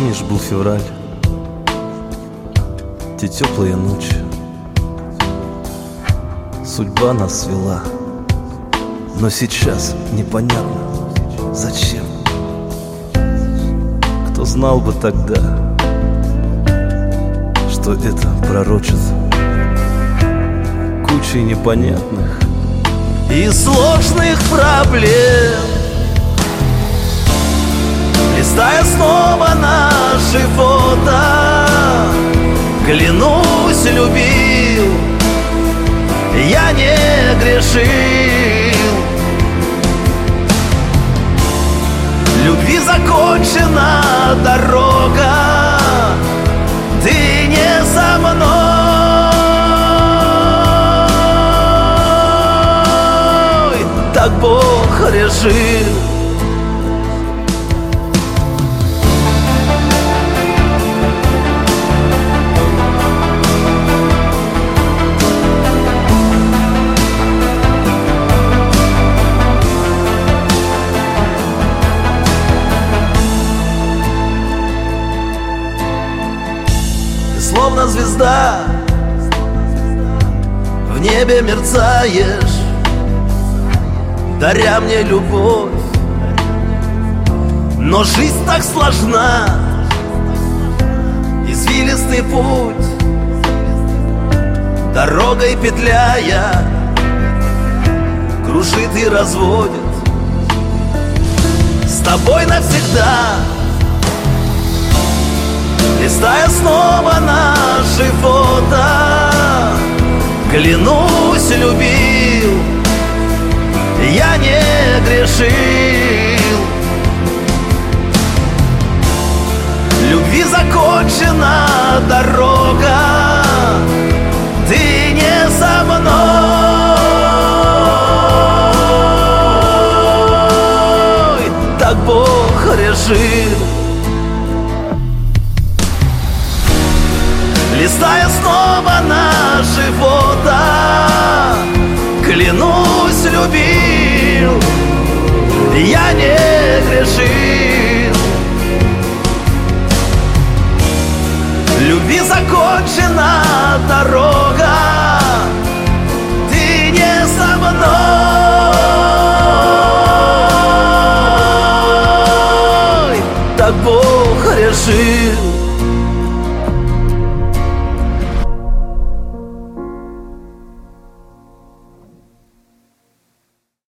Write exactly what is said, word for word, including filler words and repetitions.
Помнишь, был февраль, те теплые ночи, судьба нас свела. Но сейчас непонятно, зачем. Кто знал бы тогда, что это пророчит кучей непонятных и сложных проблем. Листая снова наши фото, клянусь, любил, я не грешил. Любви закончена дорога, ты не со мной, так Бог решил. Словно звезда в небе мерцаешь, даря мне любовь. Но жизнь так сложна, извилистый путь, дорогой петляя, кружит и разводит. С тобой навсегда. Листая снова наши фото, клянусь, любил, я не грешил. Любви закончена дорога, ты не со мной, так Бог решил. Листая снова наши фото, клянусь, любил, я не грешил. Любви закончена дорога, ты не со мной, так Бог